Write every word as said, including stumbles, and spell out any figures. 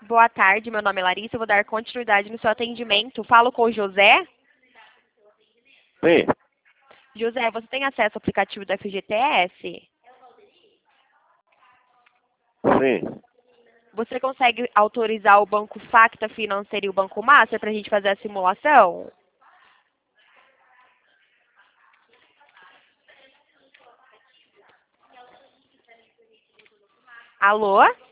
Boa tarde, meu nome é Larissa, eu vou dar continuidade no seu atendimento. Falo com o José. Sim, José, você tem acesso ao aplicativo do F G T S? sim. Você consegue autorizar o Banco Facta Financeiro e o Banco Master para a gente fazer a simulação? Alô?